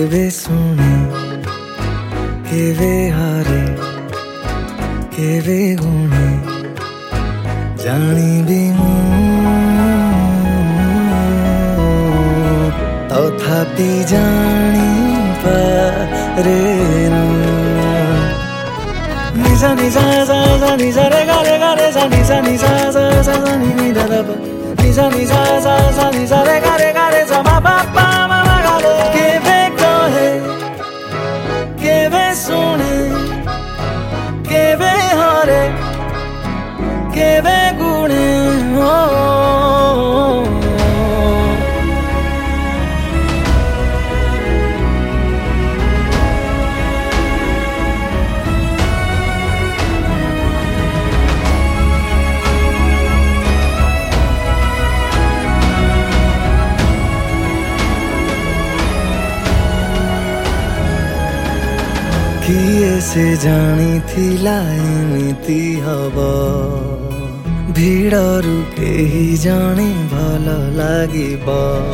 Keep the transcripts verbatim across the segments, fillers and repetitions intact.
केवे शुणे केवे हरे केवे गुणे जानिबी मु तथापि जानी पारेना निजा निजा जा जा निजा रे गा रे गा रे जा निजा निजा जा जा जा नि नि दा दा निजा निजा जा जा निजा रे गा रे गा रे जा मा पा पा मा मा गा रे केवे कहे केवे सुने केवे हरे केवे गुणे हो किए से जानी थिला एमिति हब भिड़रू केही जाने भल लागिब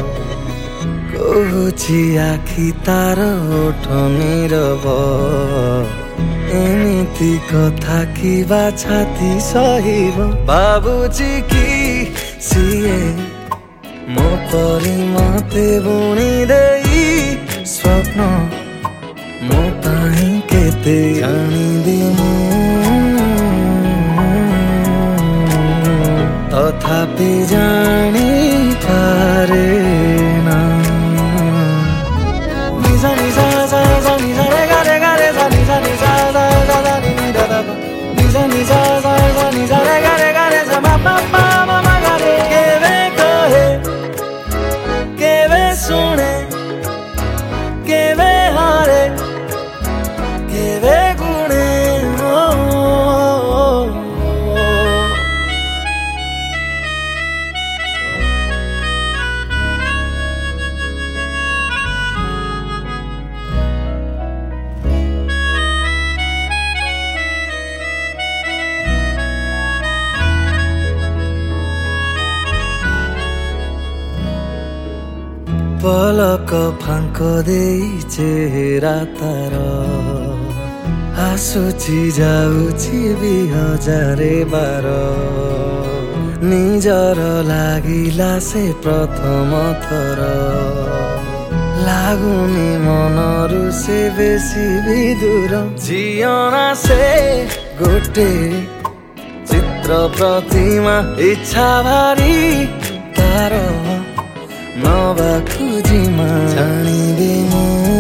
कहुछि आखि तार ओठ नीरब एमिति कथा किबा छाती सहिब बाबुजी कि सिए मो परि मते बुणी देई स्वप्न मो पाई केते जानिबी मु तथापि जानी पारेना निजा निजा जा जा निजा रे गा रे गा रे जा निजा निजा जा जा जा नि नि दा दा निजा निजा जा जा निजा रे गा रे गा रे जा मा पा पा मा मा गा रे केवे कहे केवे सुने केवे हरे केवे गुणे हो पलक फांक देई चेहरा तार आसुची जाउची भी हजारे बार निजर लागिला से प्रथम थर लागुनी मनरु से बेसी भी दूर जीना से गोटे चित्र प्रतिमा इच्छा भारी तार नवा खुजिमा जानिबी मु